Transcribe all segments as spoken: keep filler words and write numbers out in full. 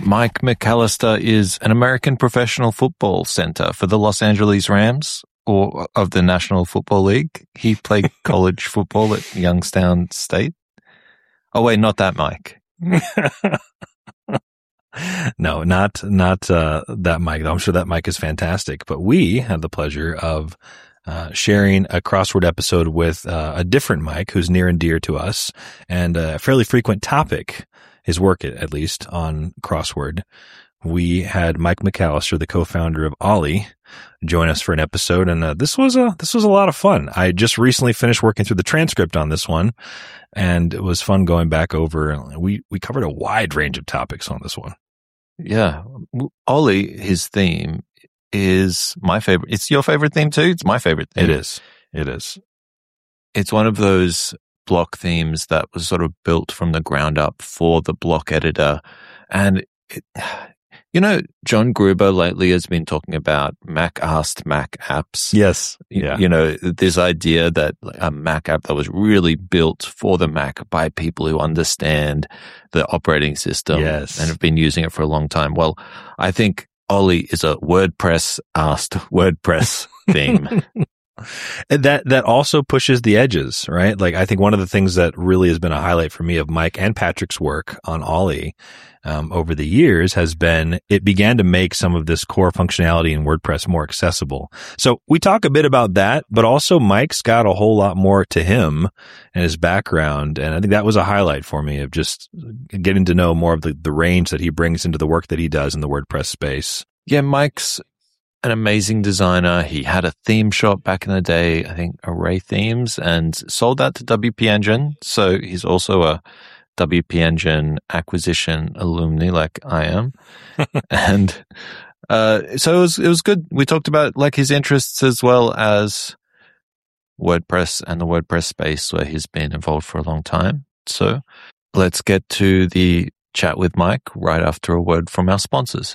Mike McAllister is an American professional football center for the Los Angeles Rams or of the National Football League. He played college football at Youngstown State. Oh, wait, not that Mike. No, not not uh, that Mike. I'm sure that Mike is fantastic. But we had the pleasure of uh, sharing a crossword episode with uh, a different Mike who's near and dear to us and a fairly frequent topic, his work at least, on crossword. We had Mike McAllister, the co-founder of Ollie, join us for an episode, and uh, this was a this was a lot of fun. I just recently finished working through the transcript on this one, and it was fun going back over. We we covered a wide range of topics on this one. Yeah, Ollie, his theme is my favorite. It's your favorite theme too. It's my favorite theme. It is. It is. It's one of those block themes that was sort of built from the ground up for the block editor, and it, you know, John Gruber lately has been talking about Mac asked Mac apps. Yes. Yeah. You know, this idea that a Mac app that was really built for the Mac by people who understand the operating system yes. and have been using it for a long time. Well, I think Ollie is a WordPress asked WordPress theme. That that also pushes the edges, right? Like, I think one of the things that really has been a highlight for me of Mike and Patrick's work on Ollie um, over the years has been it began to make some of this core functionality in WordPress more accessible. So we talk a bit about that, but also Mike's got a whole lot more to him and his background. And I think that was a highlight for me of just getting to know more of the, the range that he brings into the work that he does in the WordPress space. Yeah, Mike's an amazing designer. He had a theme shop back in the day, I think Array Themes, and sold that to W P Engine. So he's also a W P Engine acquisition alumni like I am. and uh, so it was, it was good. We talked about like his interests as well as WordPress and the WordPress space where he's been involved for a long time. So let's get to the chat with Mike right after a word from our sponsors.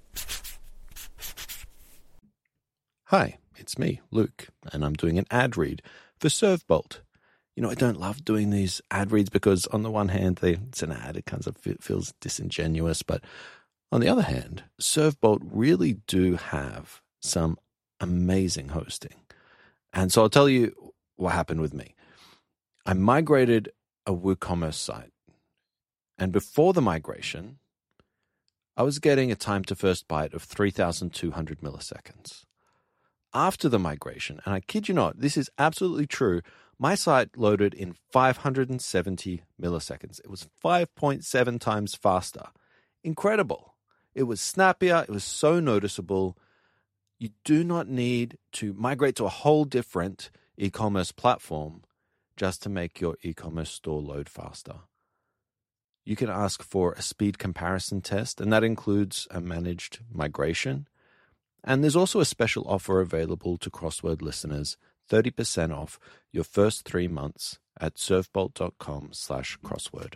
Hi, it's me, Luke, and I'm doing an ad read for ServeBolt. You know, I don't love doing these ad reads because on the one hand, they, it's an ad, it kind of feels disingenuous, but on the other hand, ServeBolt really do have some amazing hosting. And so I'll tell you what happened with me. I migrated a WooCommerce site, and before the migration, I was getting a time to first byte of three thousand two hundred milliseconds. After the migration, and I kid you not, this is absolutely true, my site loaded in five hundred seventy milliseconds. It was five point seven times faster. Incredible. It was snappier. It was so noticeable. You do not need to migrate to a whole different e-commerce platform just to make your e-commerce store load faster. You can ask for a speed comparison test, and that includes a managed migration. And there's also a special offer available to Crossword listeners, thirty percent off your first three months at servebolt.com slash crossword.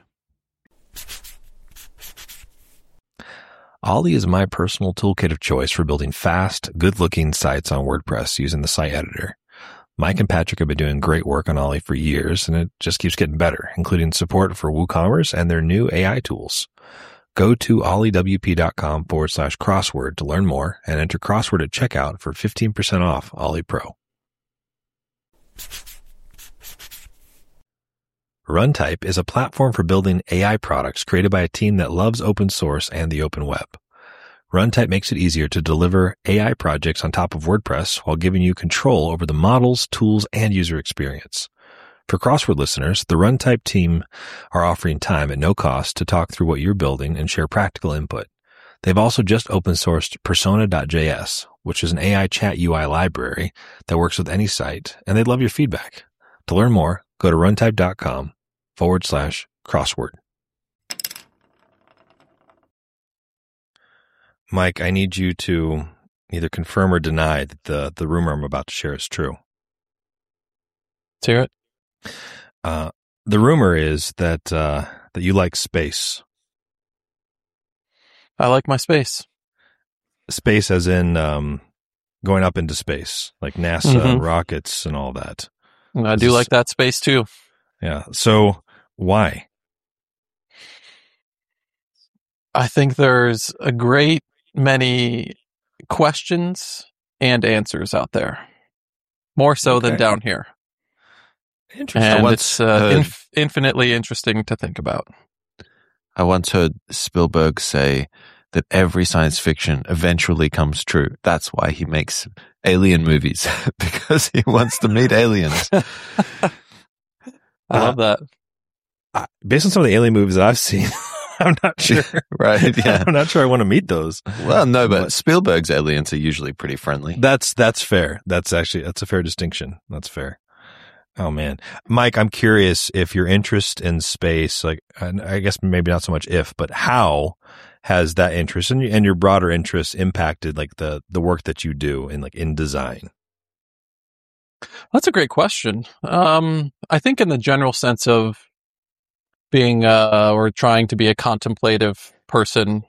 Ollie is my personal toolkit of choice for building fast, good-looking sites on WordPress using the site editor. Mike and Patrick have been doing great work on Ollie for years, and it just keeps getting better, including support for WooCommerce and their new A I tools. Go to olliewp.com forward slash crossword to learn more and enter crossword at checkout for fifteen percent off Ollie Pro. Runtype is a platform for building A I products created by a team that loves open source and the open web. Runtype makes it easier to deliver A I projects on top of WordPress while giving you control over the models, tools, and user experience. For Crossword listeners, the Runtype team are offering time at no cost to talk through what you're building and share practical input. They've also just open-sourced persona dot j s, which is an A I chat U I library that works with any site, and they'd love your feedback. To learn more, go to runtype.com forward slash crossword. Mike, I need you to either confirm or deny that the, the rumor I'm about to share is true. Let's hear it. Uh, the rumor is that uh, that you like space. I like my space. Space as in um, going up into space, like NASA Mm-hmm. and rockets and all that. I do like that space too. Yeah. So why? I think there's a great many questions and answers out there, more so Okay. than down here. Interesting. And once it's uh, heard- inf- infinitely interesting to think about. I once heard Spielberg say that every science fiction eventually comes true. That's why he makes alien movies, because he wants to meet aliens. I Uh, love that. Uh, based on some of the alien movies that I've seen, I'm not sure. Right, yeah. I'm not sure I want to meet those. Well, no, but But- Spielberg's aliens are usually pretty friendly. That's that's fair. That's actually that's a fair distinction. That's fair. Oh man, Mike, I'm curious if your interest in space, like and I guess maybe not so much if, but how has that interest and, and your broader interests impacted like the the work that you do in like in design? That's a great question. Um, I think in the general sense of being uh, or trying to be a contemplative person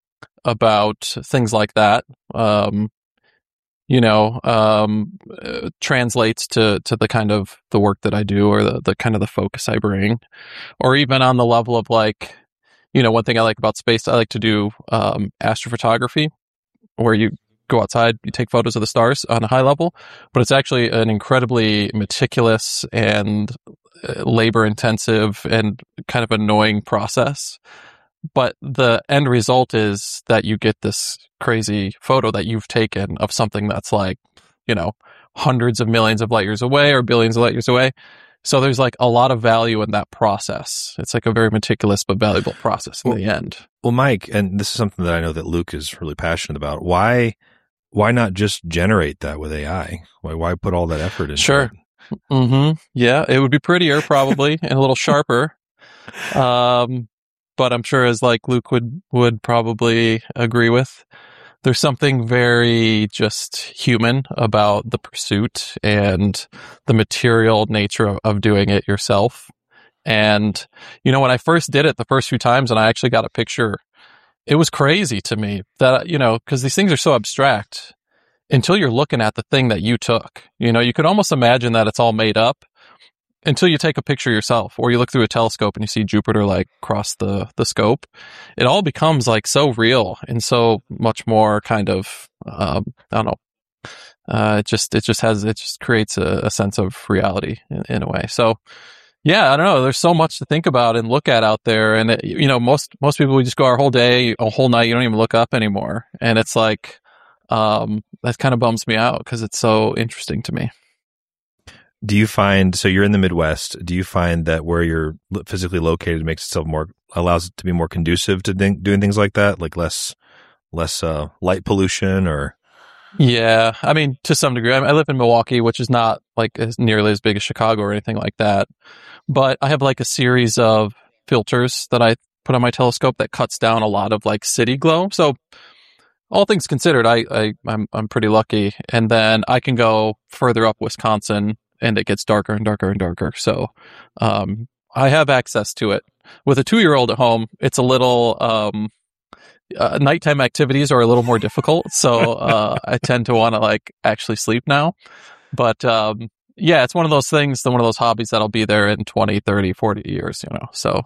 about things like that, um, you know, um, uh, translates to, to the kind of the work that I do or the, the kind of the focus I bring, or even on the level of like, you know, one thing I like about space, I like to do um, astrophotography, where you go outside, you take photos of the stars on a high level, but it's actually an incredibly meticulous and labor intensive and kind of annoying process. But the end result is that you get this crazy photo that you've taken of something that's like, you know, hundreds of millions of light years away or billions of light years away. So there's like a lot of value in that process. It's like a very meticulous but valuable process in Well, the end. Well, Mike, and this is something that I know that Luke is really passionate about. Why why not just generate that with A I? Why why put all that effort into Sure. it? Mm-hmm. Yeah, it would be prettier probably and a little sharper. Um, but I'm sure, as like Luke would would probably agree with, there's something very just human about the pursuit and the material nature of, of doing it yourself. And you know, when I first did it the first few times, and I actually got a picture, it was crazy to me that, you know, because these things are so abstract until you're looking at the thing that you took. You know, you could almost imagine that it's all made up until you take a picture yourself, or you look through a telescope and you see Jupiter like across the, the scope. It all becomes like so real and so much more kind of, um, I don't know. Uh, it just, it just has, it just creates a, a sense of reality in, in a way. So yeah, I don't know. There's so much to think about and look at out there. And it, you know, most, most people, we just go our whole day, a whole night. You don't even look up anymore. And it's like, um, that kind of bums me out because it's so interesting to me. Do you find, so you're in the Midwest, do you find that where you're physically located makes itself more, allows it to be more conducive to think, doing things like that? Like less, less, uh, light pollution or? Yeah. I mean, to some degree, I, I live in Milwaukee, which is not like as nearly as big as Chicago or anything like that. But I have like a series of filters that I put on my telescope that cuts down a lot of like city glow. So all things considered, I, I, I'm, I'm pretty lucky. And then I can go further up Wisconsin and it gets darker and darker and darker. So, um, I have access to it. With a two-year-old at home, it's a little, um, uh, nighttime activities are a little more difficult. So, uh, I tend to want to like actually sleep now. But, um, yeah, it's one of those things, one of those hobbies that'll be there in twenty, thirty, forty years, you know, so.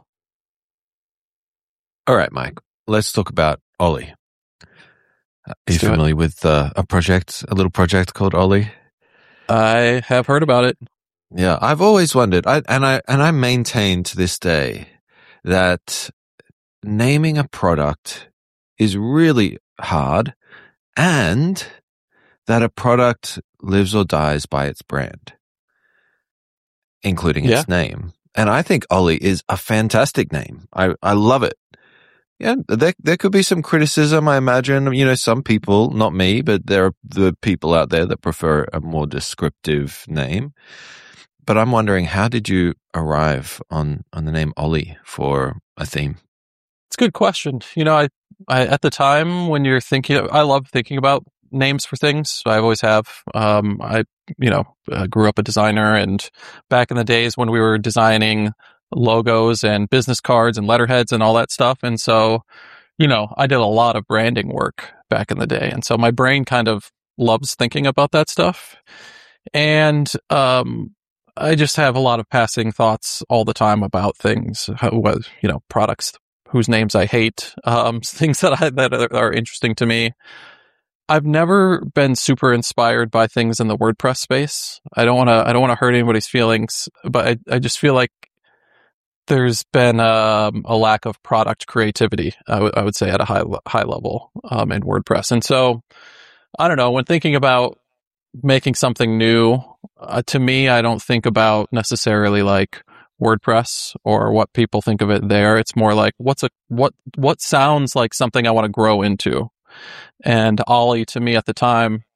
All right, Mike, let's talk about Ollie. Are you Let's do it. familiar with uh, a project, a little project called Ollie? I have heard about it. Yeah, I've always wondered, I, and I and I maintain to this day that naming a product is really hard, and that a product lives or dies by its brand, including its Yeah. name. And I think Ollie is a fantastic name. I, I love it. Yeah, there there could be some criticism, I imagine. You know, some people, not me, but there are the people out there that prefer a more descriptive name. But I'm wondering, how did you arrive on, on the name Ollie for a theme? It's a good question. You know, I, I at the time when you're thinking, I love thinking about names for things. I always have. Um, I, you know, uh, grew up a designer, and back in the days when we were designing logos and business cards and letterheads and all that stuff. And so, you know, I did a lot of branding work back in the day. And so my brain kind of loves thinking about that stuff. And, um, I just have a lot of passing thoughts all the time about things, how, what, you know, products, whose names I hate, um, things that I, that are, are interesting to me. I've never been super inspired by things in the WordPress space. I don't want to, I don't want to hurt anybody's feelings, but I, I just feel like there's been um, a lack of product creativity, I, w- I would say, at a high high level um, in WordPress. And so, I don't know, when thinking about making something new, uh, to me, I don't think about necessarily like WordPress or what people think of it there. It's more like what's a what what sounds like something I want to grow into. And Ollie, to me at the time,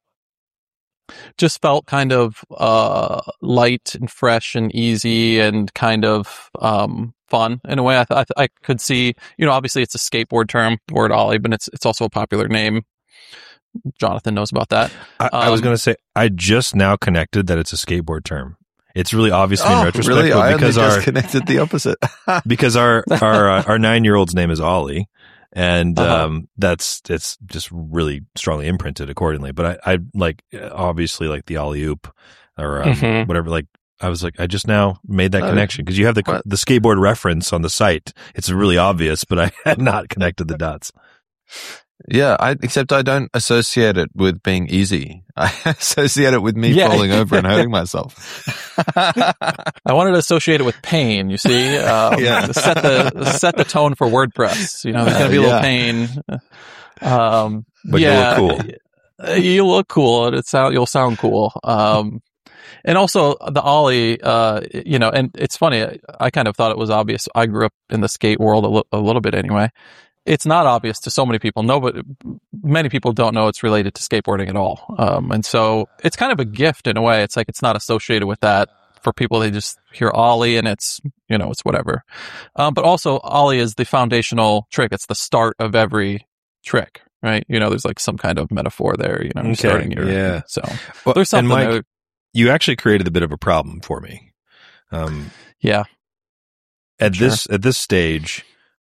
just felt kind of uh, light and fresh and easy and kind of um, fun in a way. I, th- I, th- I could see, you know, obviously it's a skateboard term, word Ollie, but it's it's also a popular name. Jonathan knows about that. I, um, I was going to say, I just now connected that it's a skateboard term. It's really obvious to me Oh, in retrospect, really? but I because only our just connected the opposite. because our our uh, our nine year old's name is Ollie, and Uh-huh. um, that's it's just really strongly imprinted accordingly. But I, I like obviously like the alley oop or um, Mhm. whatever. Like I was like, I just now made that Oh, connection because you have the what? the skateboard reference on the site. It's really obvious, but I had not connected the dots. Yeah, I, except I don't associate it with being easy. I associate it with me Yeah. falling over and hurting myself. I wanted to associate it with pain. You see, um, Yeah. set the set the tone for WordPress. You know, there's going to be a little Yeah. pain. Um, But you yeah, look cool. You look cool. and It sound you'll sound cool. Um, and also the Ollie. Uh, you know, and it's funny. I, I kind of thought it was obvious. I grew up in the skate world a, li- a little bit anyway. It's not obvious to so many people. Nobody, many people don't know it's related to skateboarding at all. Um, and so it's kind of a gift in a way. It's like it's not associated with that for people. They just hear Ollie and it's, you know, it's whatever. Um, but also Ollie is the foundational trick. It's the start of every trick, right? You know, there's like some kind of metaphor there, you know, Okay, starting your, yeah. so Well, there's and something Mike, there. you actually created a bit of a problem for me. Um, Yeah. at Sure. this at this stage,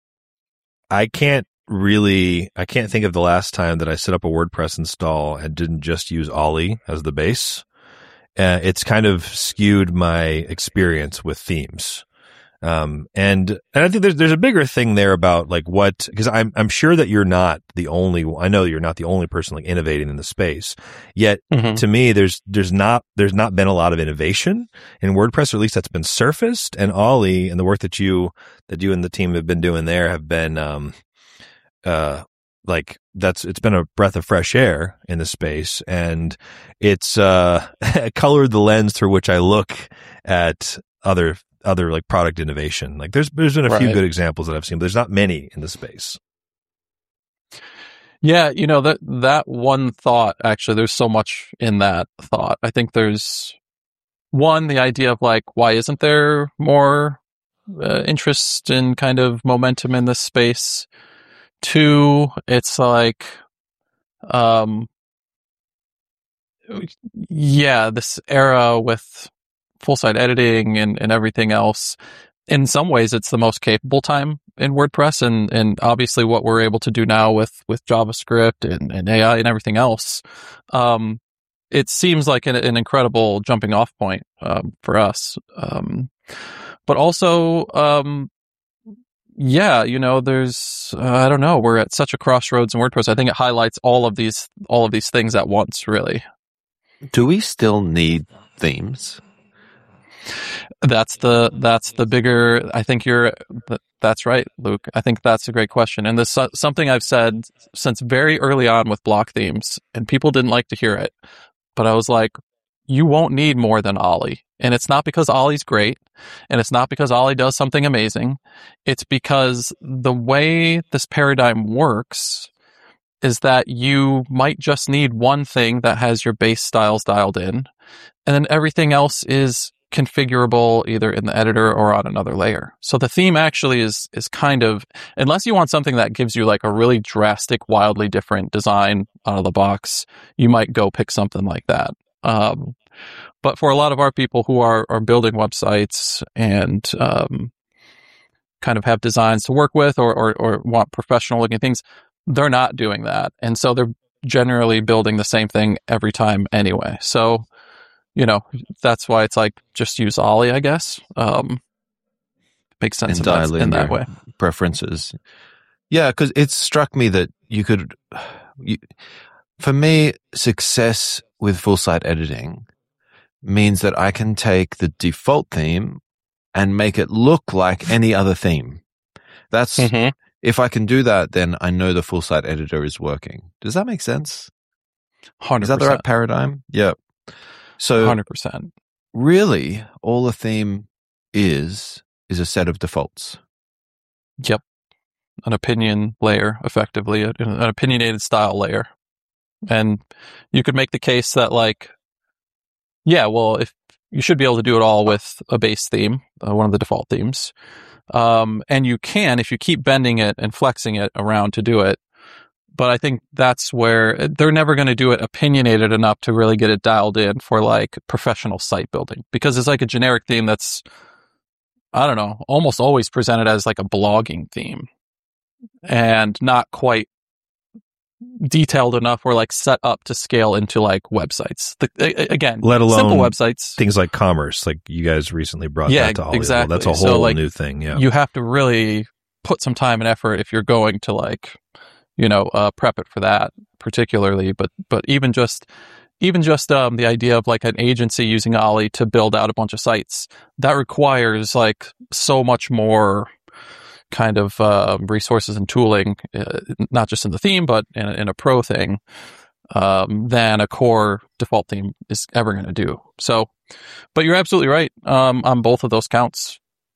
I can't really I can't think of the last time that I set up a WordPress install and didn't just use Ollie as the base. Uh, it's kind of skewed my experience with themes. Um, and, and I think there's, there's a bigger thing there about like what, cause I'm, I'm sure that you're not the only, I know you're not the only person like innovating in the space. Yet Mhm. to me, there's, there's not, there's not been a lot of innovation in WordPress, or at least that's been surfaced. And Ollie and the work that you, that you and the team have been doing there have been, um, uh, like that's, it's been a breath of fresh air in the space, and it's, uh, colored the lens through which I look at other, other like product innovation. Like there's, there's been a few Right. good examples that I've seen, but there's not many in the space. Yeah, you know, that that one thought, actually, there's so much in that thought. I think there's one, the idea of like, why isn't there more uh, interest and kind of momentum in this space? Two, it's like, um, yeah, this era with full site editing and, and everything else. In some ways, it's the most capable time in WordPress, and, and obviously what we're able to do now with, with JavaScript and, and A I and everything else. Um, it seems like an, an incredible jumping off point um, for us. Um, but also, um, yeah, you know, there's uh, I don't know, we're at such a crossroads in WordPress. I think it highlights all of these all of these things at once, really. Do we still need themes? That's the that's the bigger. I think you're. That's right, Luke. I think that's a great question, and this is something I've said since very early on with block themes, and people didn't like to hear it. But I was like, you won't need more than Ollie, and it's not because Ollie's great, and it's not because Ollie does something amazing. It's because the way this paradigm works is that you might just need one thing that has your base styles dialed in, and then everything else is configurable either in the editor or on another layer. So the theme actually is is kind of, unless you want something that gives you like a really drastic, wildly different design out of the box, you might go pick something like that. Um, but for a lot of our people who are are building websites and um, kind of have designs to work with, or, or or want professional looking things, they're not doing that, and so they're generally building the same thing every time anyway. So, you know, that's why it's like, just use Ollie, I guess. Um, makes sense and in that, dial in in that your way. preferences. Yeah, because it struck me that you could, you, for me, success with full site editing means that I can take the default theme and make it look like any other theme. That's, Mm-hmm. if I can do that, then I know the full site editor is working. Does that make sense? one hundred percent. Is that the right paradigm? Yeah. So one hundred percent. really, all a theme is, is a set of defaults. Yep. An opinion layer, effectively, an opinionated style layer. And you could make the case that, like, yeah, well, if you should be able to do it all with a base theme, uh, one of the default themes. Um, and you can if you keep bending it and flexing it around to do it. But I think that's where they're never going to do it opinionated enough to really get it dialed in for like professional site building, because it's like a generic theme that's, I don't know, almost always presented as like a blogging theme and not quite detailed enough or like set up to scale into like websites. The, again, let alone simple websites, things like commerce, like you guys recently brought yeah, that to Ollie. exactly. Well, that's a So, whole like, new thing. Yeah, you have to really put some time and effort if you're going to like, you know, uh, prep it for that particularly. But but even just even just um, the idea of like an agency using Ollie to build out a bunch of sites, that requires like so much more kind of uh, resources and tooling, uh, not just in the theme, but in, in a pro thing, um, than a core default theme is ever going to do. So, but you're absolutely right um, on both of those counts.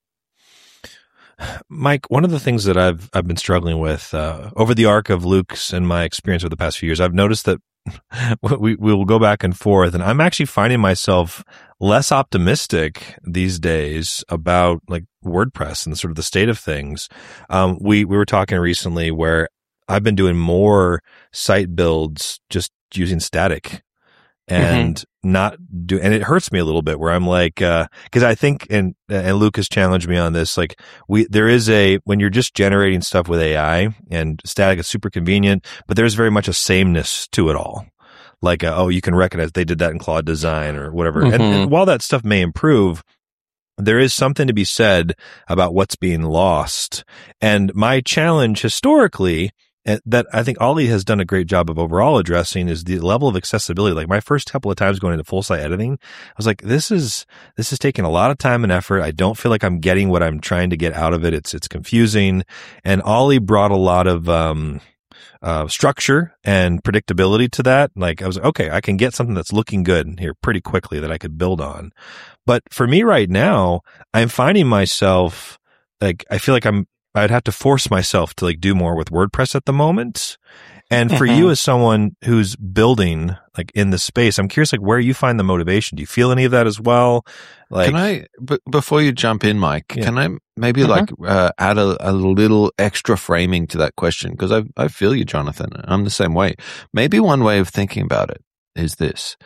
Mike, one of the things that I've I've been struggling with uh, over the arc of Luke's and my experience over the past few years, I've noticed that we we will go back and forth, and I'm actually finding myself less optimistic these days about like WordPress and sort of the state of things. Um, we we were talking recently where I've been doing more site builds just using static and mm-hmm. not do, and it hurts me a little bit where I'm like, uh, cause I think, and, and Luke has challenged me on this, like we, there is a, when you're just generating stuff with A I and static is super convenient, but there's very much a sameness to it all. Like, uh, oh, you can recognize they did that in Claude Design or whatever. Mm-hmm. And, and while that stuff may improve, there is something to be said about what's being lost. And my challenge historically, that I think Ollie has done a great job of overall addressing, is the level of accessibility. Like my first couple of times going into full site editing, I was like, this is, this is taking a lot of time and effort. I don't feel like I'm getting what I'm trying to get out of it. It's, it's confusing. And Ollie brought a lot of, um, uh, structure and predictability to that. Like I was like, okay, I can get something that's looking good here pretty quickly that I could build on. But for me right now, I'm finding myself like, I feel like I'm, I'd have to force myself to like do more with WordPress at the moment. And for mm-hmm. you as someone who's building like in the space, I'm curious like where you find the motivation. Do you feel any of that as well? Like, can I, b- before you jump in, Mike, yeah. can I maybe mm-hmm. like uh, add a, a little extra framing to that question? Because I, I feel you, Jonathan. I'm the same way. Maybe one way of thinking about it is this.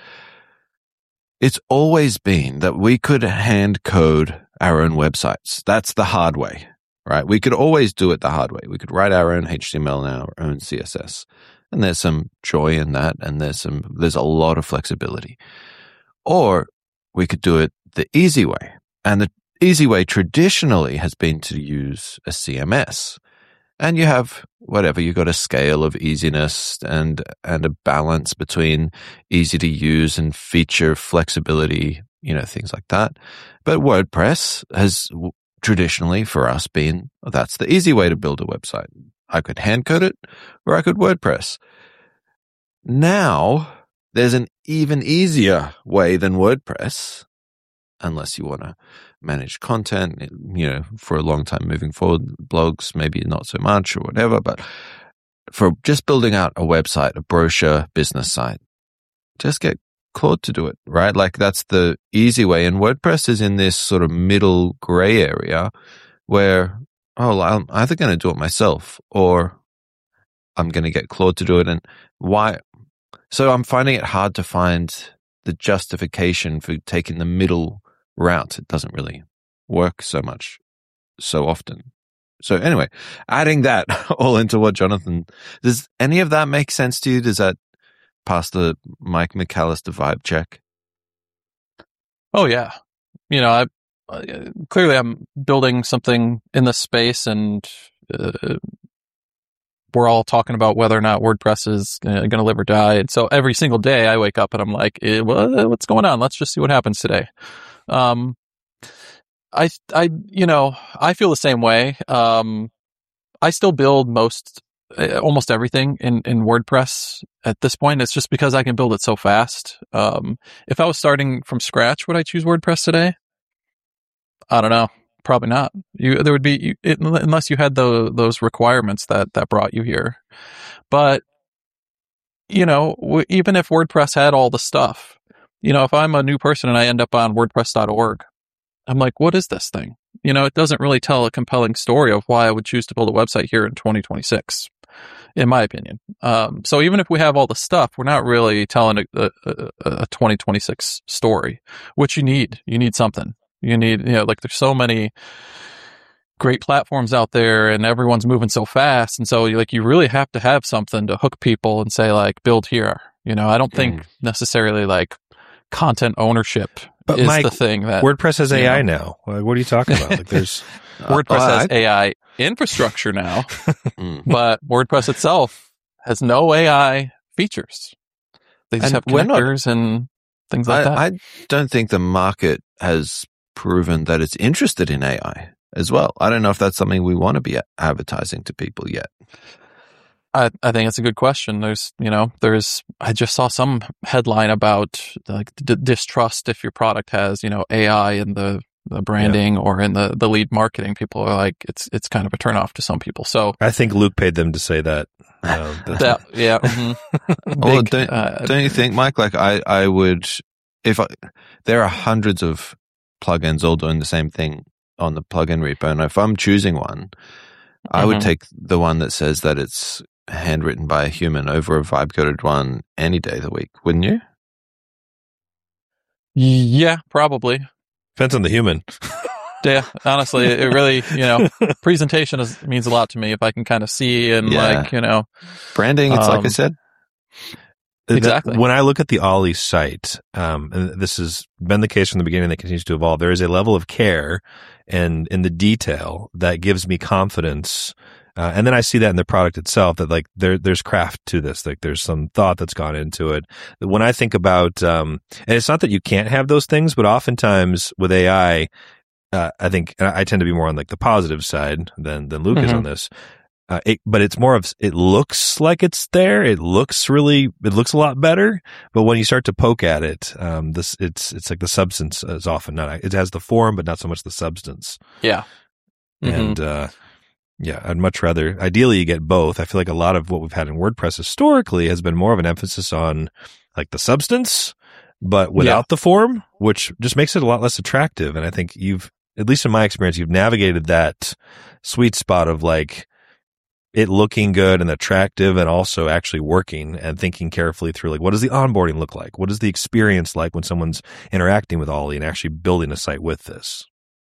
It's always been that we could hand code our own websites. That's the hard way. Right? We could always do it the hard way. We could write our own H T M L and our own C S S. And there's some joy in that, and there's some there's a lot of flexibility. Or we could do it the easy way. And the easy way traditionally has been to use a C M S. And you have whatever, you've got a scale of easiness and and a balance between easy to use and feature flexibility, you know, things like that. But WordPress has traditionally for us been, well, that's the easy way to build a website. I could hand code it or I could WordPress. Now there's an even easier way than WordPress, unless you want to manage content, you know, for a long time moving forward, blogs, maybe not so much or whatever, but for just building out a website, a brochure, business site, just get Claude to do it, right? Like that's the easy way. And WordPress is in this sort of middle gray area where, oh, I'm either going to do it myself or I'm going to get Claude to do it. And why? So I'm finding it hard to find the justification for taking the middle route. It doesn't really work so much, so often. So anyway, adding that all into what Jonathan, does any of that make sense to you? Does that pass the Mike McAllister vibe check? Oh yeah. You know, I uh, clearly I'm building something in this space, and uh, we're all talking about whether or not WordPress is uh, going to live or die. And so every single day I wake up and I'm like, eh, well, what's going on? Let's just see what happens today. Um, I, I, you know, I feel the same way. Um, I still build most, uh, almost everything in, in WordPress at this point. It's just because I can build it so fast. Um, if I was starting from scratch, would I choose WordPress today? I don't know. Probably not. You, there would be, you, it, unless you had the, those requirements that, that brought you here. But, you know, w- even if WordPress had all the stuff, you know, if I'm a new person and I end up on WordPress dot org, I'm like, what is this thing? You know, it doesn't really tell a compelling story of why I would choose to build a website here in twenty twenty-six, in my opinion. Um, so even if we have all the stuff, we're not really telling a, a, a twenty twenty-six story, which you need. You need something. You need, you know, like there's so many great platforms out there and everyone's moving so fast. And so like, you really have to have something to hook people and say like, build here. You know, I don't think mm. necessarily like content ownership but is Mike, the thing that WordPress has A I know. now. What are you talking about? Like there's WordPress uh, has I... A I infrastructure now, but WordPress itself has no A I features. They just and have connectors not, and things like I, that. I don't think the market has proven that it's interested in A I as well. I don't know if that's something we want to be advertising to people yet. I, I think it's a good question. There's, you know, there's, I just saw some headline about like d- distrust if your product has, you know, A I in the, the branding yeah. or in the, the lead marketing. People are like, it's, it's kind of a turnoff to some people. So I think Luke paid them to say that. Um, that yeah. Mm-hmm. Big, well, don't, uh, don't you think, Mike? Like I, I would, if I, there are hundreds of plugins all doing the same thing on the plugin repo, and if I'm choosing one, I mm-hmm. would take the one that says that it's handwritten by a human over a vibe coded one any day of the week, wouldn't you? Yeah, probably. Depends on the human. Yeah, honestly, it really, you know, presentation is, means a lot to me if I can kind of see and yeah. like, you know. Branding, it's um, like I said. Exactly. When I look at the Ollie site, um, and this has been the case from the beginning, that continues to evolve, there is a level of care and in the detail that gives me confidence. Uh, and then I see that in the product itself, that like there, there's craft to this, like there's some thought that's gone into it. When I think about, um, and it's not that you can't have those things, but oftentimes with A I, uh, I think I tend to be more on like the positive side than, than Luke mm-hmm. is on this. Uh, it, but it's more of, it looks like it's there. It looks really, it looks a lot better. But when you start to poke at it, um, this, it's, it's like the substance is often not, it has the form, but not so much the substance. Yeah. Mm-hmm. And, uh, yeah, I'd much rather, ideally you get both. I feel like a lot of what we've had in WordPress historically has been more of an emphasis on like the substance, but without yeah. the form, which just makes it a lot less attractive. And I think you've, at least in my experience, you've navigated that sweet spot of like it looking good and attractive and also actually working and thinking carefully through like, what does the onboarding look like? What is the experience like when someone's interacting with Ollie and actually building a site with this?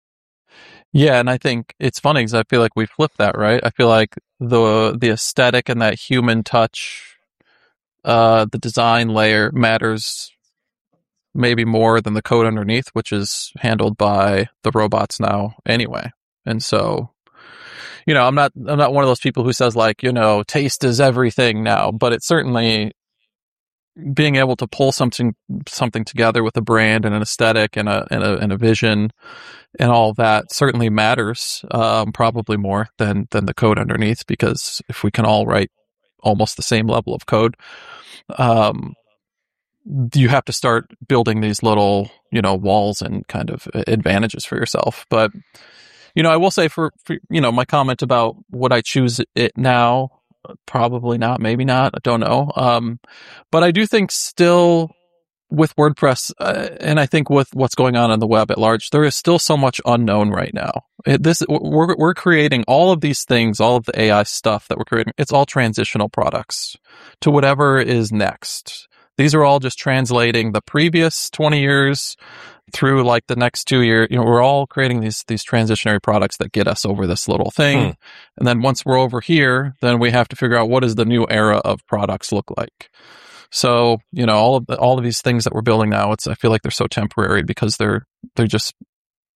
Yeah, and I think it's funny because I feel like we flipped that, right? I feel like the the aesthetic and that human touch, uh, the design layer matters maybe more than the code underneath, which is handled by the robots now anyway. And so, you know, I'm not I'm not one of those people who says like, you know, taste is everything now, but it's certainly being able to pull something something together with a brand and an aesthetic and a and a, and a vision and all of that certainly matters, um, probably more than than the code underneath, because if we can all write almost the same level of code, um, you have to start building these little, you know, walls and kind of advantages for yourself. But, you know, I will say for, for you know, my comment about would I choose it now? Probably not, maybe not. I don't know. Um, but I do think still with WordPress, uh, and I think with what's going on on the web at large, there is still so much unknown right now. It, this we're we're creating all of these things, all of the A I stuff that we're creating. It's all transitional products to whatever is next. These are all just translating the previous twenty years through like the next two years. You know, we're all creating these these transitionary products that get us over this little thing. Hmm. And then once we're over here, then we have to figure out what does the new era of products look like. So, you know, all of the, all of these things that we're building now, it's I feel like they're so temporary because they're they're just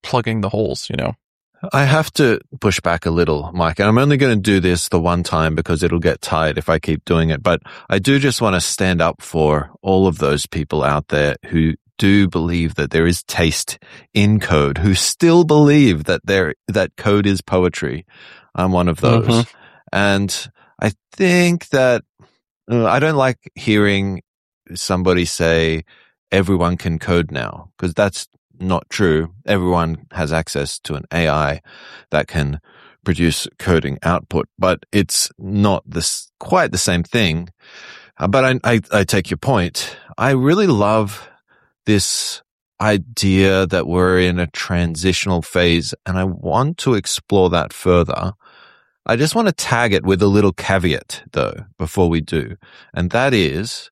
plugging the holes, you know? I have to push back a little, Mike, and I'm only going to do this the one time because it'll get tired if I keep doing it. But I do just want to stand up for all of those people out there who do believe that there is taste in code, who still believe that there, that code is poetry. I'm one of those. Mm-hmm. And I think that uh, I don't like hearing somebody say everyone can code now, because that's not true. Everyone has access to an A I that can produce coding output, but it's not this quite the same thing. Uh, but I, I, I take your point. I really love this idea that we're in a transitional phase, and I want to explore that further. I just want to tag it with a little caveat, though, before we do, and that is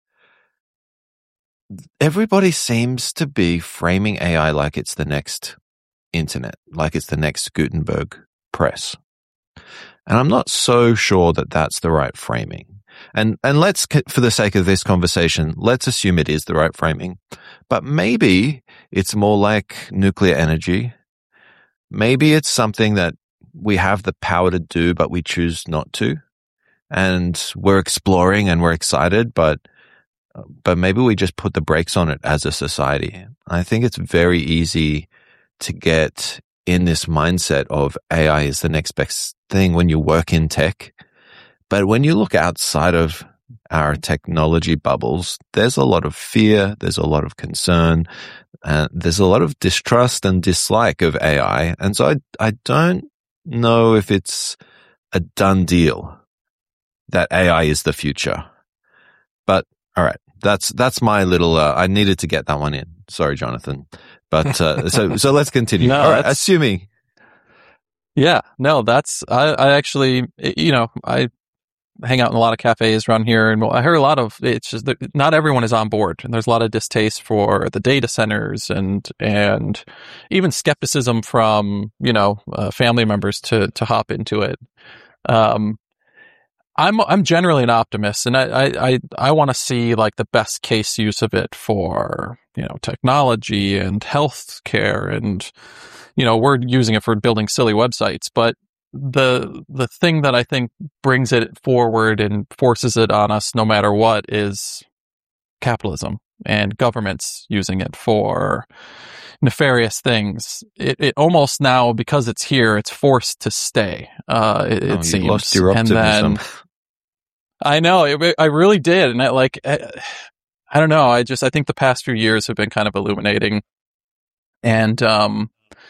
everybody seems to be framing A I like it's the next internet, like it's the next Gutenberg press. And I'm not so sure that that's the right framing. And and let's, for the sake of this conversation, let's assume it is the right framing. But maybe it's more like nuclear energy. Maybe it's something that we have the power to do, but we choose not to. And we're exploring and we're excited, but but maybe we just put the brakes on it as a society. I think it's very easy to get in this mindset of A I is the next best thing when you work in tech. But when you look outside of our technology bubbles, there's a lot of fear, there's a lot of concern, and there's a lot of distrust and dislike of A I. And so I, I don't know if it's a done deal that A I is the future. But all right, that's that's my little. Uh, I needed to get that one in. Sorry, Jonathan. But uh, so so let's continue. No, all right, assuming. Yeah, no, that's I. I actually, you know, I hang out in a lot of cafes around here, and I heard a lot of. It's just that not everyone is on board, and there's a lot of distaste for the data centers, and and even skepticism from you know uh, family members to to hop into it. Um, I'm I'm generally an optimist, and I I I, I want to see like the best case use of it for you know technology and healthcare, and you know we're using it for building silly websites. But the the thing that I think brings it forward and forces it on us, no matter what, is capitalism and governments using it for nefarious things. It, it almost now, because it's here, it's forced to stay. Uh, it, oh, it seems. You lost your optimism. And then, I know, it, I really did, and I like, I, I don't know. I just, I think the past few years have been kind of illuminating, and um,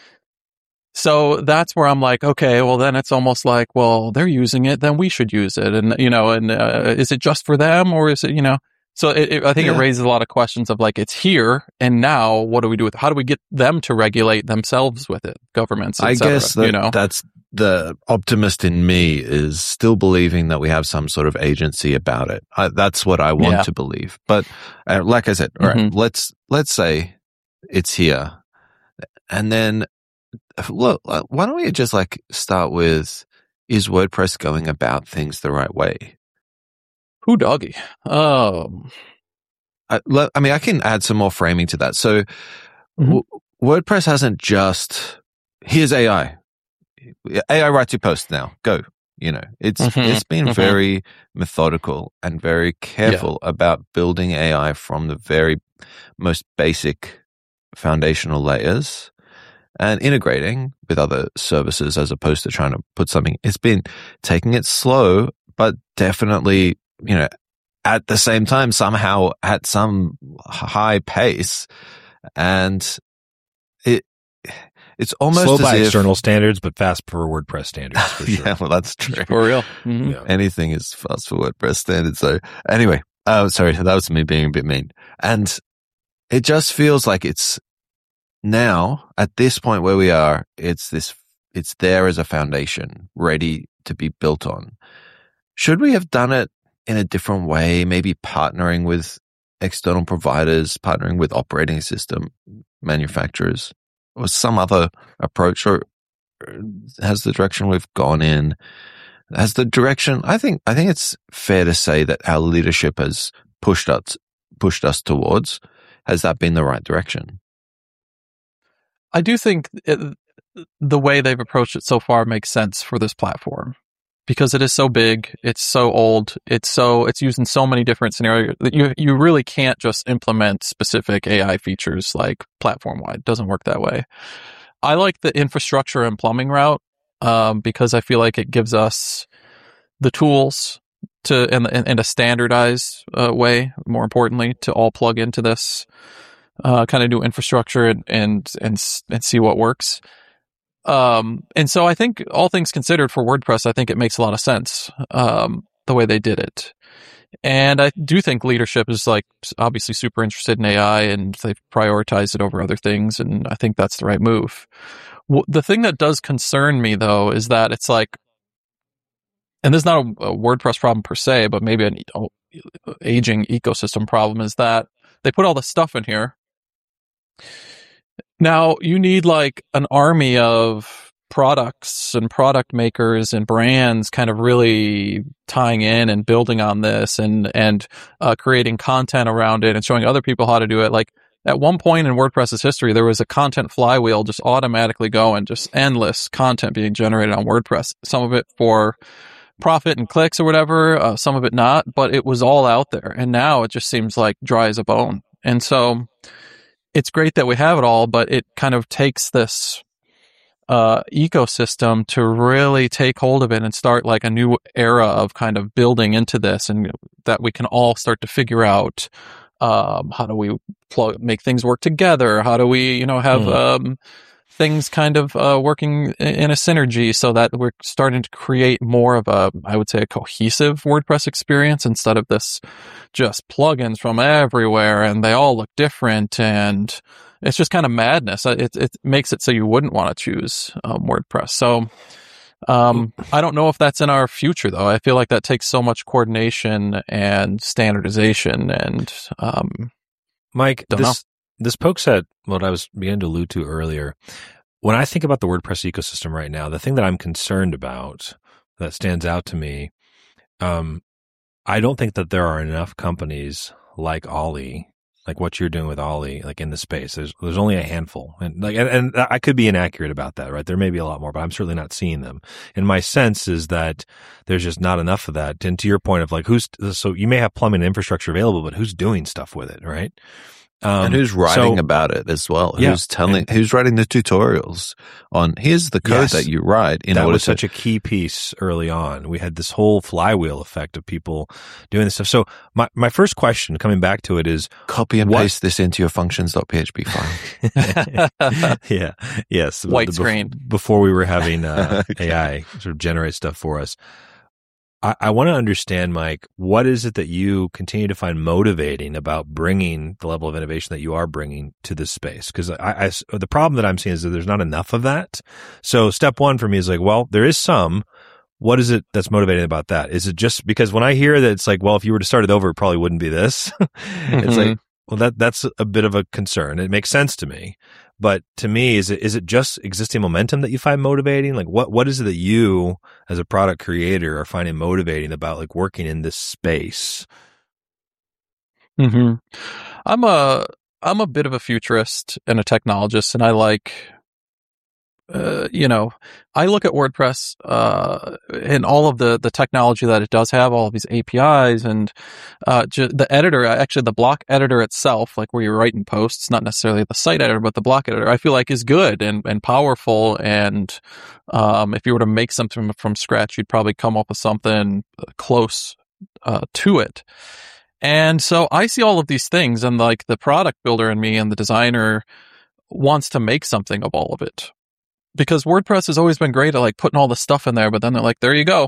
so that's where I'm like, okay, well then it's almost like, well, they're using it, then we should use it, and you know, and uh, is it just for them, or is it, you know? So it, it, I think yeah. it raises a lot of questions of like, it's here, and now what do we do with it? How do we get them to regulate themselves with it? Governments, et I cetera, guess that, you know? that's the optimist in me is still believing that we have some sort of agency about it. I, that's what I want yeah. to believe. But uh, like I said, all mm-hmm. right, let's let's say it's here, and then look, why don't we just like start with, is WordPress going about things the right way? Who doggy? Um, I, I mean, I can add some more framing to that. So, mm-hmm. w- WordPress hasn't just here's A I, A I writes your post now, go. You know, it's mm-hmm. it's been mm-hmm. very methodical and very careful yeah. about building A I from the very most basic foundational layers and integrating with other services as opposed to trying to put something. It's been taking it slow, but definitely, you know, at the same time, somehow at some high pace, and it it's almost slow as by if, external standards, but fast for WordPress standards. For sure. Yeah, well, that's true. For real, mm-hmm. yeah. Anything is fast for WordPress standards. So anyway, oh, sorry, that was me being a bit mean, and it just feels like it's now at this point where we are. It's this. It's there as a foundation, ready to be built on. Should we have done it in a different way, maybe partnering with external providers, partnering with operating system manufacturers, or some other approach? Or has the direction we've gone in, has the direction, I think, I think it's fair to say that our leadership has pushed us, pushed us towards, has that been the right direction? I do think it, the way they've approached it so far makes sense for this platform because it is so big, it's so old, it's so it's used in so many different scenarios that you you really can't just implement specific A I features like platform wide. It doesn't work that way. I like the infrastructure and plumbing route um, because I feel like it gives us the tools to in, in, in a standardized uh, way. More importantly, to all plug into this uh, kind of new infrastructure and and and and see what works. Um, and so I think all things considered for WordPress, I think it makes a lot of sense, um, the way they did it. And I do think leadership is like obviously super interested in A I and they've prioritized it over other things. And I think that's the right move. W- the thing that does concern me though, is that it's like, and this is not a, a WordPress problem per se, but maybe an oh, aging ecosystem problem is that they put all this stuff in here. Now, you need like an army of products and product makers and brands kind of really tying in and building on this and and uh, creating content around it and showing other people how to do it. Like at one point in WordPress's history, there was a content flywheel just automatically going, just endless content being generated on WordPress. Some of it for profit and clicks or whatever, uh, some of it not, but it was all out there. And now it just seems like dry as a bone. And so it's great that we have it all, but it kind of takes this uh, ecosystem to really take hold of it and start like a new era of kind of building into this, and that we can all start to figure out um, how do we plug, make things work together? How do we, you know, have mm. um, things kind of uh, working in a synergy so that we're starting to create more of a, I would say, a cohesive WordPress experience instead of this just plugins from everywhere and they all look different and it's just kind of madness. It, it makes it so you wouldn't want to choose um, WordPress. So um, I don't know if that's in our future though. I feel like that takes so much coordination and standardization and um, Mike, don't this, know. This pokes at what I was beginning to allude to earlier. When I think about the WordPress ecosystem right now, the thing that I'm concerned about that stands out to me, um, I don't think that there are enough companies like Ollie, like what you're doing with Ollie, like in the space. There's there's only a handful, and like and, and I could be inaccurate about that, right? There may be a lot more, but I'm certainly not seeing them. And my sense is that there's just not enough of that. And to your point of like who's so you may have plumbing and infrastructure available, but who's doing stuff with it, right? Um, and who's writing so, about it as well? Yeah, who's telling? and, who's writing the tutorials on? Here's the code yes, that you write. In that order was to, such a key piece early on. We had this whole flywheel effect of people doing this stuff. So my my first question, coming back to it, is copy and what, paste this into your functions.php file. yeah, yes, white the, screen before we were having uh, A I sort of generate stuff for us. I, I want to understand, Mike, what is it that you continue to find motivating about bringing the level of innovation that you are bringing to this space? Because I, I, the problem that I'm seeing is that there's not enough of that. So step one for me is like, well, there is some. What is it that's motivating about that? Is it just because when I hear that it's like, well, if you were to start it over, it probably wouldn't be this. mm-hmm. It's like, well, that that's a bit of a concern. It makes sense to me. But to me, is it is it just existing momentum that you find motivating? Like what what is it that you as a product creator are finding motivating about like working in this space? Mm-hmm. I'm a I'm a bit of a futurist and a technologist, and I like uh, you know, I look at WordPress uh, and all of the, the technology that it does have, all of these A P Is and uh, ju- the editor, actually the block editor itself, like where you're writing posts, not necessarily the site editor, but the block editor, I feel like is good and, and powerful. And um, if you were to make something from, from scratch, you'd probably come up with something close uh, to it. And so I see all of these things, and like the product builder in me and the designer wants to make something of all of it. Because WordPress has always been great at like putting all the stuff in there, but then they're like, there you go.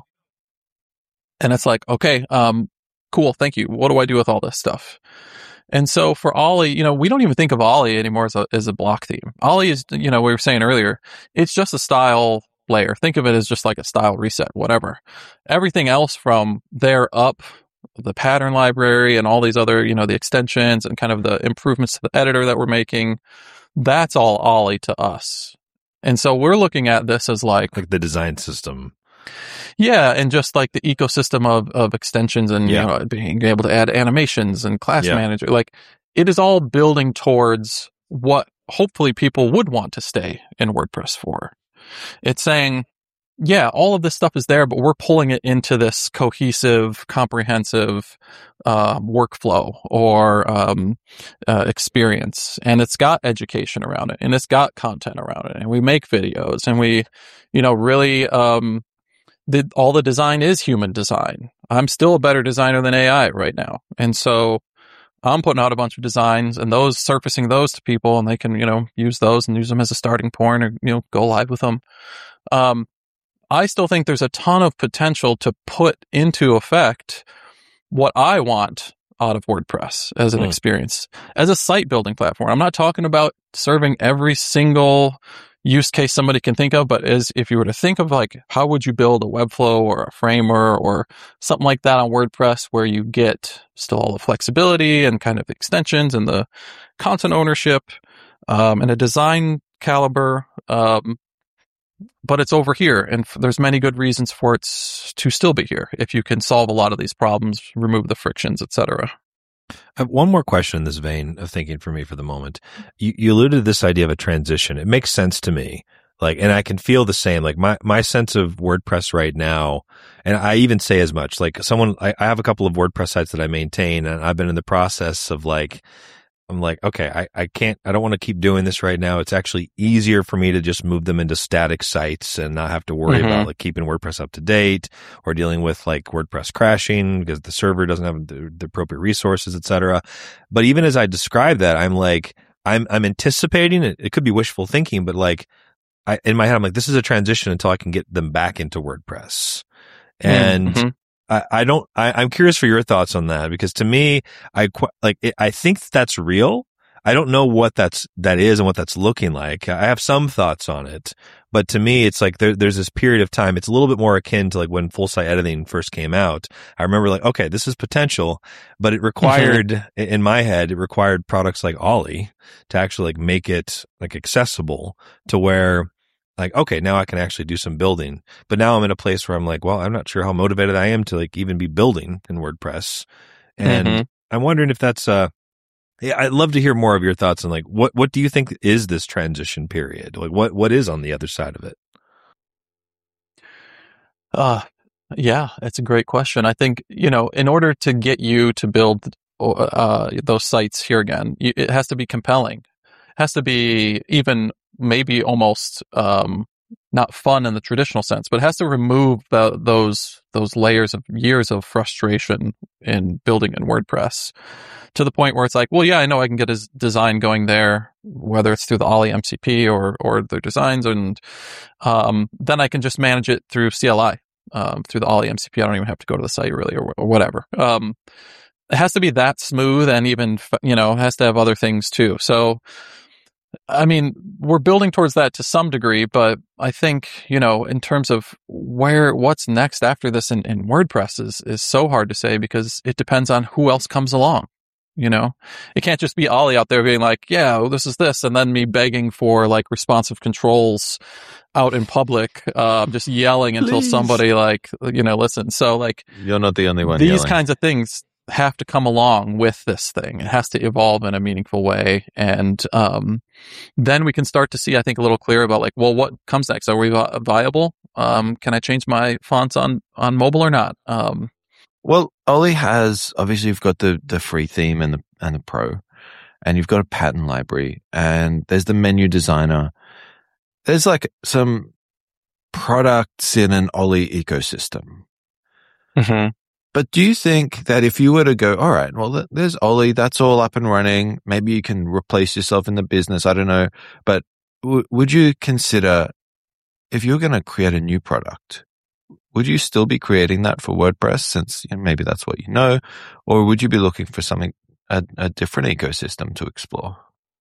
And it's like, okay, um, cool, thank you. What do I do with all this stuff? And so for Ollie, you know, we don't even think of Ollie anymore as a, as a block theme. Ollie is, you know, we were saying earlier, it's just a style layer. Think of it as just like a style reset, whatever. Everything else from there up, the pattern library and all these other, you know, the extensions and kind of the improvements to the editor that we're making, that's all Ollie to us. And so we're looking at this as like... Like the design system. Yeah, and just like the ecosystem of, of extensions and yeah. you know, being able to add animations and class yeah. manager. Like, it is all building towards what hopefully people would want to stay in WordPress for. It's saying, yeah, all of this stuff is there, but we're pulling it into this cohesive, comprehensive uh, workflow or um, uh, experience. And it's got education around it, and it's got content around it. And we make videos, and we, you know, really, um, the, all the design is human design. I'm still a better designer than A I right now. And so I'm putting out a bunch of designs and those surfacing those to people, and they can, you know, use those and use them as a starting point or, you know, go live with them. Um, I still think there's a ton of potential to put into effect what I want out of WordPress as an mm. experience, as a site building platform. I'm not talking about serving every single use case somebody can think of, but as if you were to think of like, how would you build a Webflow or a Framer or something like that on WordPress where you get still all the flexibility and kind of extensions and the content ownership um, and a design caliber, um, but it's over here, and f- there's many good reasons for it to still be here if you can solve a lot of these problems, remove the frictions, et cetera. I have one more question in this vein of thinking for me for the moment. You, you alluded to this idea of a transition. It makes sense to me. Like, and I can feel the same. Like my, my sense of WordPress right now, and I even say as much, like someone, I, I have a couple of WordPress sites that I maintain, and I've been in the process of like, I'm like, okay, I, I can't, I don't want to keep doing this right now. It's actually easier for me to just move them into static sites and not have to worry mm-hmm. about like keeping WordPress up to date or dealing with like WordPress crashing because the server doesn't have the, the appropriate resources, et cetera. But even as I describe that, I'm like, I'm, I'm anticipating it. It could be wishful thinking, but like I, in my head, I'm like, this is a transition until I can get them back into WordPress. And mm-hmm. I, I don't, I, I'm curious for your thoughts on that, because to me, I like, it, I think that's real. I don't know what that's, that is and what that's looking like. I have some thoughts on it, but to me, it's like there, there's this period of time. It's a little bit more akin to like when full site editing first came out. I remember like, okay, this is potential, but it required, mm-hmm. in my head, it required products like Ollie to actually like make it like accessible to where, like, okay, now I can actually do some building. But now I'm in a place where I'm like, well, I'm not sure how motivated I am to like even be building in WordPress. And mm-hmm. I'm wondering if that's, uh, yeah, I'd love to hear more of your thoughts on like, what, what do you think is this transition period? Like what, what is on the other side of it? Uh, yeah, it's a great question. I think, you know, in order to get you to build, uh, those sites here again, it has to be compelling. It has to be even maybe almost um, not fun in the traditional sense, but it has to remove the, those those layers of years of frustration in building in WordPress to the point where it's like, well, yeah, I know I can get a design going there, whether it's through the Ollie M C P or or their designs, and um, then I can just manage it through C L I, um, through the Ollie M C P. I don't even have to go to the site really, or, or whatever. Um, it has to be that smooth, and even, you know, it has to have other things too. So, I mean, we're building towards that to some degree, but I think, you know, in terms of where, what's next after this in, in WordPress is, is so hard to say, because it depends on who else comes along. You know, it can't just be Ollie out there being like, yeah, well, this is this, and then me begging for like responsive controls out in public, um, just yelling until Please. somebody like, you know, listens. So like, you're not the only one. These yelling. kinds of things have to come along with this thing. It has to evolve in a meaningful way. And um, then we can start to see, I think, a little clearer about like, well, what comes next? Are we vi- viable? Um, can I change my fonts on, on mobile or not? Um, well, Ollie has, obviously you've got the, the free theme and the, and the pro, and you've got a pattern library, and there's the menu designer. There's like some products in an Ollie ecosystem. Mm-hmm. But do you think that if you were to go, all right, well, there's Ollie, that's all up and running. Maybe you can replace yourself in the business. I don't know. But w- would you consider, if you're going to create a new product, would you still be creating that for WordPress, since, you know, maybe that's what you know? Or would you be looking for something, a, a different ecosystem to explore?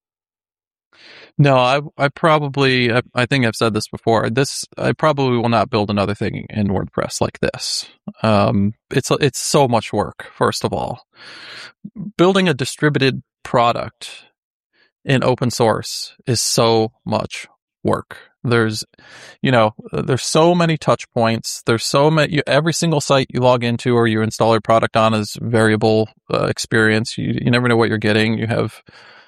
No, I I probably, I, I think I've said this before. This, I probably will not build another thing in WordPress like this. Um, it's, it's so much work, first of all. Building a distributed product in open source is so much work. There's, you know, there's so many touch points. There's so many, every single site you log into or you install your product on is variable uh, experience. You, you never know what you're getting. You have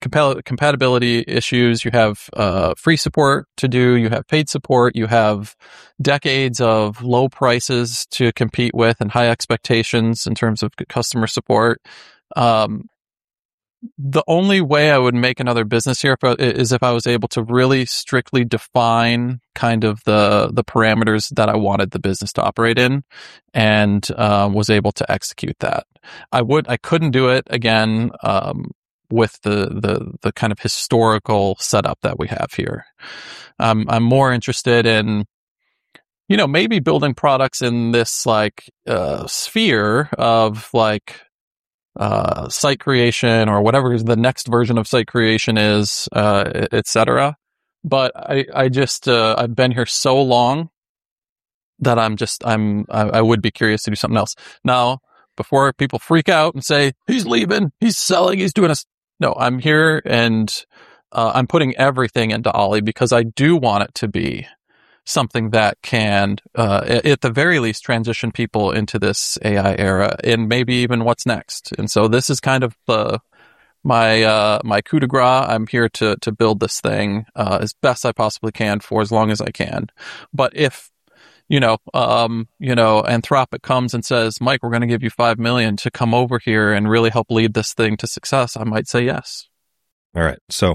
compa- compatibility issues. You have uh, free support to do. You have paid support. You have decades of low prices to compete with and high expectations in terms of customer support. Um, the only way I would make another business here is if I was able to really strictly define kind of the the parameters that I wanted the business to operate in, and um, was able to execute that. I would I couldn't do it again um, with the, the the kind of historical setup that we have here. Um, I'm more interested in, you know, maybe building products in this like uh, sphere of like. Uh, site creation or whatever the next version of site creation is, uh, et cetera. But I, I just, uh, I've been here so long that I'm just, I'm, I, I would be curious to do something else. Now, before people freak out and say, he's leaving, he's selling, he's doing us. No, I'm here and, uh, I'm putting everything into Ollie because I do want it to be something that can, uh, at the very least, transition people into this A I era and maybe even what's next. And so this is kind of the my uh, my coup de grace. I'm here to to build this thing uh, as best I possibly can for as long as I can. But if you know, um, you know, Anthropic comes and says, "Mike, we're going to give you five million to come over here and really help lead this thing to success," I might say yes. All right, so.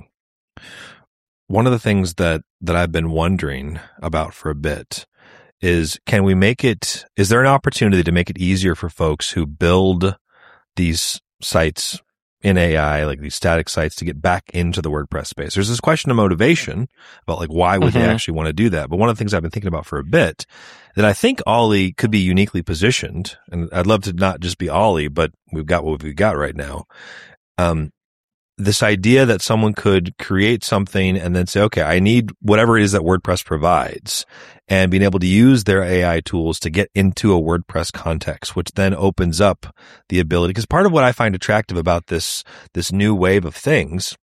One of the things that, that I've been wondering about for a bit is, can we make it, is there an opportunity to make it easier for folks who build these sites in A I, like these static sites, to get back into the WordPress space? There's this question of motivation about like, why would mm-hmm. they actually want to do that? But one of the things I've been thinking about for a bit that I think Ollie could be uniquely positioned, and I'd love to not just be Ollie, but we've got what we've got right now. Um, This idea that someone could create something and then say, okay, I need whatever it is that WordPress provides, and being able to use their A I tools to get into a WordPress context, which then opens up the ability. Because part of what I find attractive about this, this new wave of things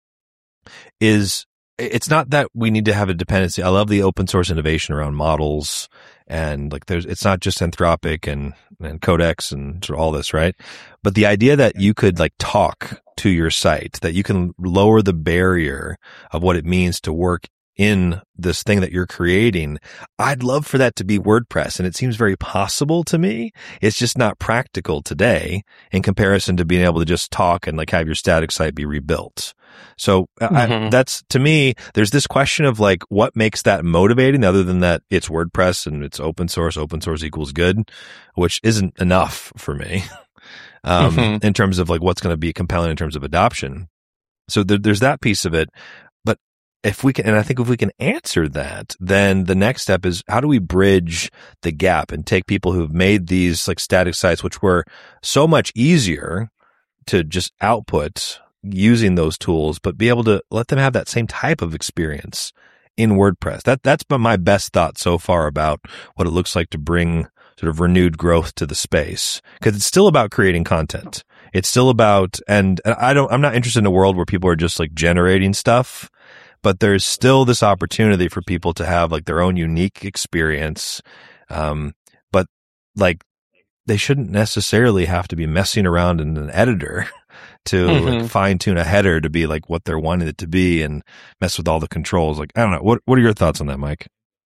is it's not that we need to have a dependency. I love the open source innovation around models. And like there's, it's not just Anthropic and, and Codex and sort of all this, right? But the idea that you could like talk to your site, that you can lower the barrier of what it means to work in this thing that you're creating. I'd love for that to be WordPress, and it seems very possible to me. It's just not practical today in comparison to being able to just talk and like have your static site be rebuilt. So mm-hmm. I, that's, to me, there's this question of like, what makes that motivating other than that it's WordPress and it's open source, open source equals good, which isn't enough for me. um, mm-hmm. in terms of like what's going to be compelling in terms of adoption. So there, there's that piece of it. But if we can, and I think if we can answer that, then the next step is how do we bridge the gap and take people who've made these like static sites, which were so much easier to just output using those tools, but be able to let them have that same type of experience in WordPress. That, that's been my best thought so far about what it looks like to bring sort of renewed growth to the space, because it's still about creating content. It's still about, and I don't, I'm not interested in a world where people are just like generating stuff, but there's still this opportunity for people to have like their own unique experience. Um, but like they shouldn't necessarily have to be messing around in an editor to mm-hmm. like, fine tune a header to be like what they're wanting it to be and mess with all the controls. Like, I don't know. What, what are your thoughts on that, Mike?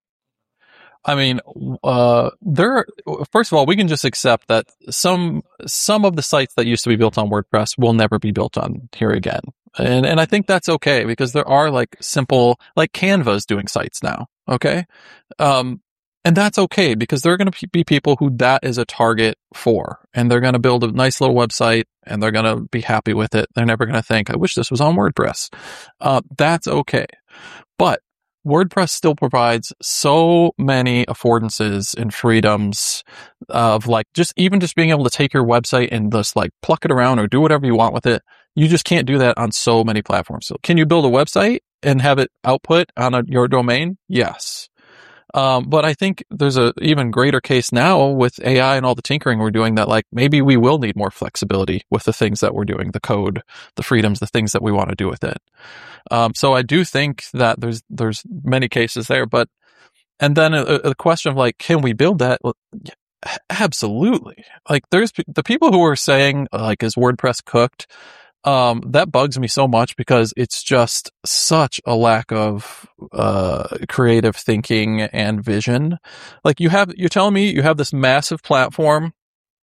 I mean, uh, there, first of all, we can just accept that some, some of the sites that used to be built on WordPress will never be built on here again. And, and I think that's okay because there are like simple, like Canva's doing sites now. Okay. Um, and that's okay because there are going to be people who that is a target for, and they're going to build a nice little website and they're going to be happy with it. They're never going to think, I wish this was on WordPress. Uh, that's okay. But WordPress still provides so many affordances and freedoms of like just even just being able to take your website and just like pluck it around or do whatever you want with it. You just can't do that on so many platforms. So can you build a website and have it output on a, your domain? Yes. Um, but I think there's a even greater case now with A I and all the tinkering we're doing that like maybe we will need more flexibility with the things that we're doing, the code, the freedoms, the things that we want to do with it. Um, so I do think that there's, there's many cases there, but, and then a, a question of like, can we build that? Well, yeah, absolutely. Like there's the people who are saying like, is WordPress cooked? um, that bugs me so much because it's just such a lack of uh, creative thinking and vision. Like you have, you're telling me you have this massive platform.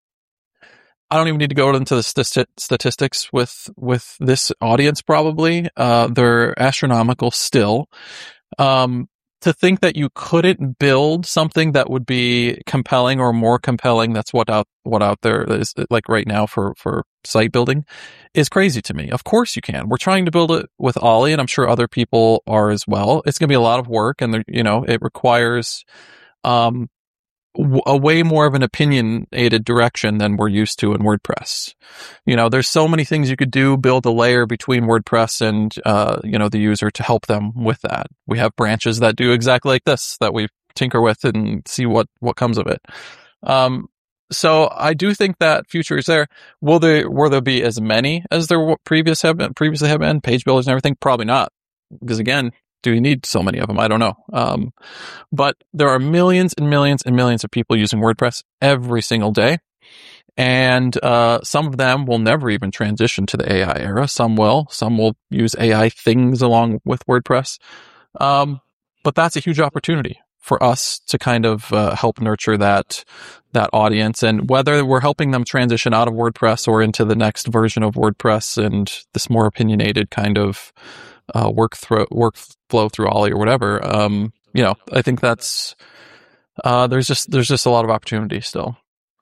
I don't even need to go into the st- statistics with with this audience. Probably, uh, they're astronomical still. Um, to think that you couldn't build something that would be compelling or more compelling, that's what out what out there is like right now for for site building, is crazy to me. Of course you can. We're trying to build it with Ollie, and I'm sure other people are as well. It's going to be a lot of work, and you know it requires um w- a way more of an opinionated direction than we're used to in WordPress. You know, there's so many things you could do, build a layer between WordPress and, uh, you know, the user to help them with that. We have branches that do exactly like this that we tinker with and see what, what comes of it. Um, so I do think that future is there. Will there, will there be as many as there were previous have been, previously have been, page builders and everything? Probably not. Because again, do you need so many of them? I don't know. Um, but there are millions and millions and millions of people using WordPress every single day. And uh, some of them will never even transition to the A I era. Some will. Some will use A I things along with WordPress. Um, but that's a huge opportunity for us to kind of uh, help nurture that that audience. And whether we're helping them transition out of WordPress or into the next version of WordPress and this more opinionated kind of Uh, work through workflow through Ollie or whatever. Um, you know, I think that's uh, there's just there's just a lot of opportunity still.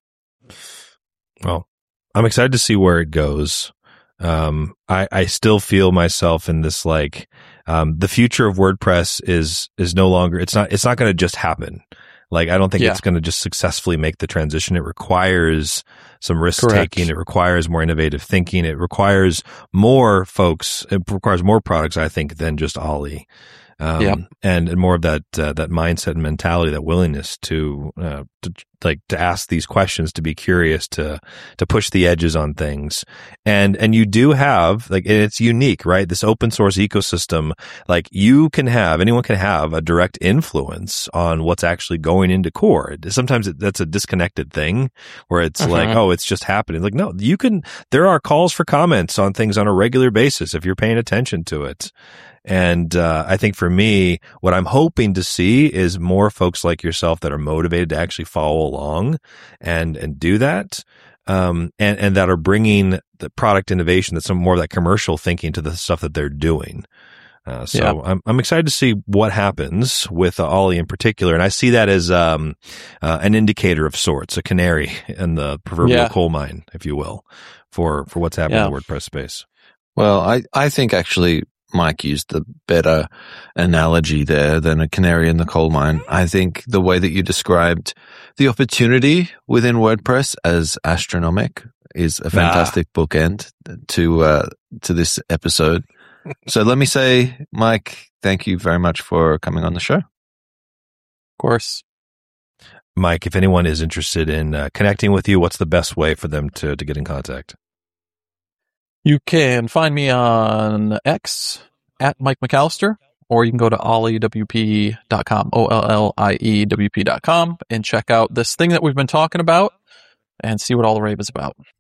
Well, I'm excited to see where it goes. Um, I, I still feel myself in this like um, the future of WordPress is is no longer. It's not. It's not going to just happen. Like I don't think Yeah. it's going to just successfully make the transition. It requires some risk taking. It requires more innovative thinking. It requires more folks. It requires more products, I think, than just Ollie. Um, Yep. and, and more of that, uh, that mindset and mentality, that willingness to, uh, to, like, to ask these questions, to be curious, to, to push the edges on things. And, and you do have, like, and it's unique, right? This open source ecosystem, like, you can have, anyone can have a direct influence on what's actually going into core. Sometimes it, that's a disconnected thing where it's Uh-huh. like, oh, it's just happening. Like, no, you can, there are calls for comments on things on a regular basis if you're paying attention to it. And uh, I think for me, what I'm hoping to see is more folks like yourself that are motivated to actually follow along and and do that, um, and and that are bringing the product innovation, that's some more of that commercial thinking to the stuff that they're doing. Uh, so Yeah. I'm I'm excited to see what happens with uh, Ollie in particular, and I see that as um, uh, an indicator of sorts, a canary in the proverbial Yeah. coal mine, if you will, for for what's happening Yeah. in the WordPress space. Well, I, I think actually Mike used the better analogy there than a canary in the coal mine. I think the way that you described the opportunity within WordPress as astronomic is a fantastic ah. bookend to uh, to this episode. So let me say, Mike, thank you very much for coming on the show. Of course. Mike, if anyone is interested in uh, connecting with you, what's the best way for them to, to get in contact? You can find me on X at Mike McAllister, or you can go to ollie w p dot com, O L L I E W P dot com, and check out this thing that we've been talking about and see what all the rave is about.